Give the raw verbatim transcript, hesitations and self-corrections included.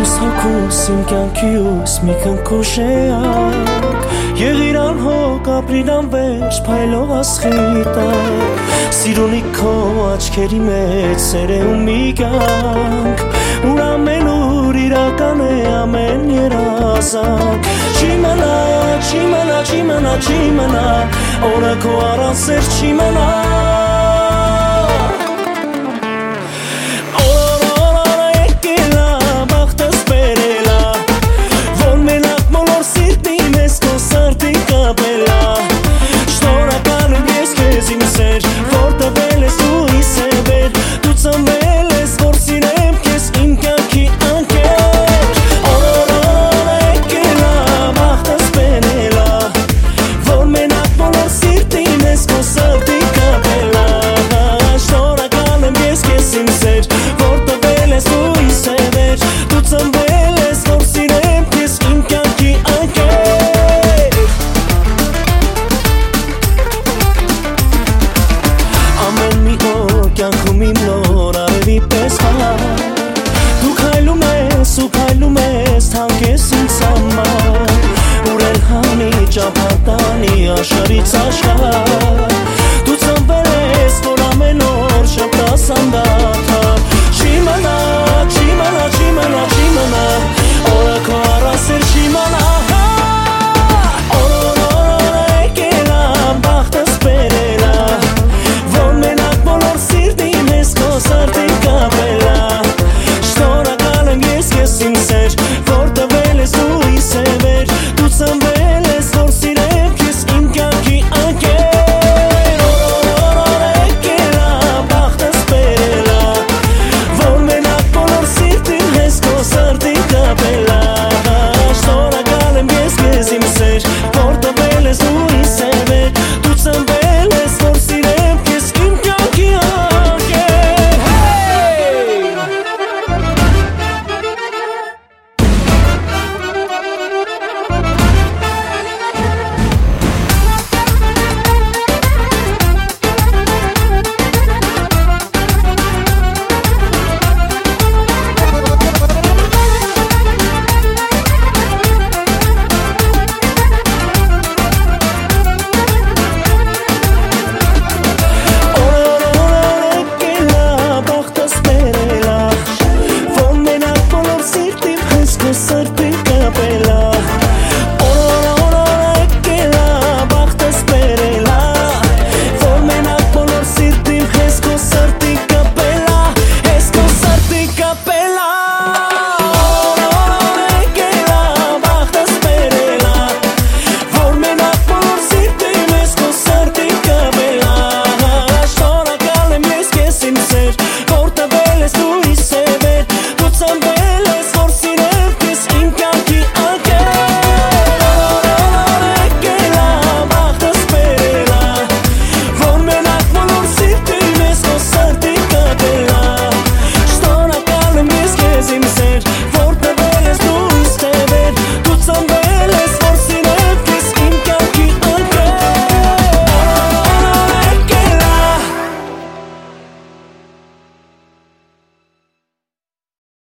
Իմ կյանքիուս մի քնքուշեակ Եղիր անհոգ ապրին անվերջ փայլող ասխիտակ Սիրունի քո աչքերի մեջ սեր է ու մի կյանք Ուր ամեն ուր իրական է ամեն երազանք Չի մնա, չի մնա, չի մնա, չի մնա Օրը քո առանց սեր չի մնա Շարից աշխ